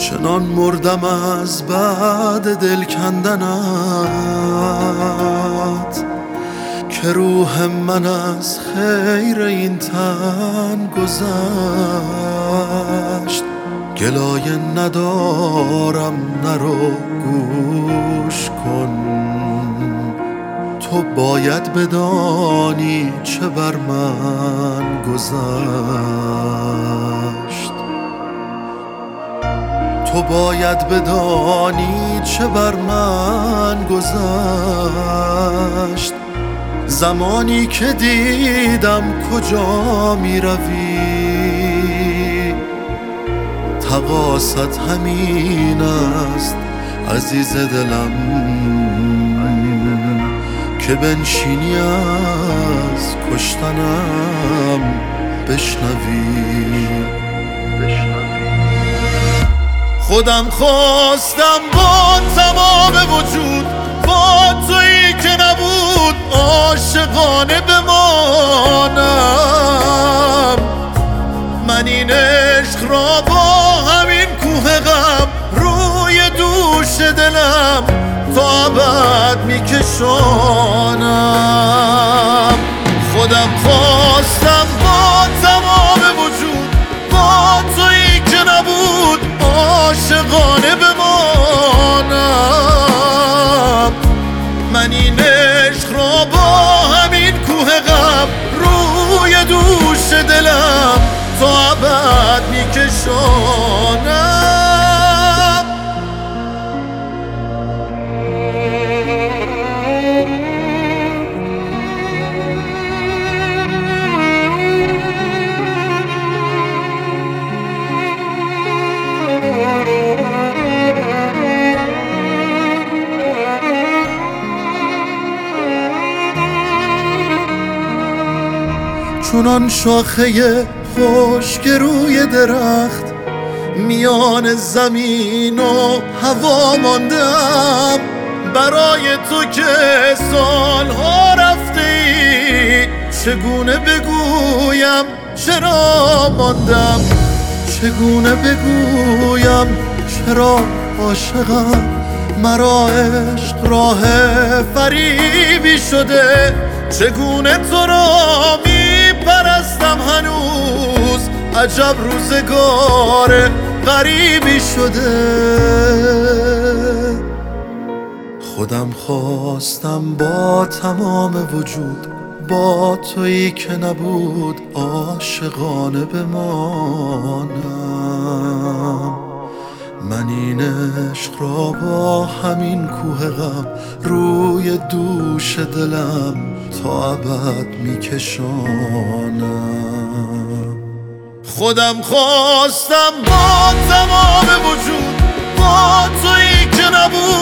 چنان مردم از بعد دل کندنت که روح من از خیر این تن گذشت. گلایه ندارم نرو گوش کن، تو باید بدانی چه بر من گذشت. تو باید بدانی چه بر من گذشت. زمانی که دیدم کجا می روی، تقاصت همین است عزیز دلم که بنشینی از کشتنم بشنوی. خودم خواستم با تمام وجود با تویی که نبود عاشقانه بمانم. من این عشق را با همین کوه غم روی دوش دلم تا ابد میکشانم. خودم خواستم با تمام وجود با تویی که نبود عاشقانه بمانم. من این عشق را با همین کوه غم روی دوش دلم تا ابد میکشانم. چونان شاخه خشک روی درخت میان زمین و هوا ماندم. برای تو که سالها رفته ای چگونه بگویم چرا ماندم. چگونه بگویم چرا عاشقم. مرا عشق راه فریبی شده. چگونه تو را میپرستم هنوز عجب روزگار غریبی شده. خودم خواستم با تمام وجود با تویی که نبود عاشقانه بمانم. من این عشق را با همین کوه غم روی دوش دلم تا ابد میکشانم. خودم خواستم با تمام وجود با تویی که نبود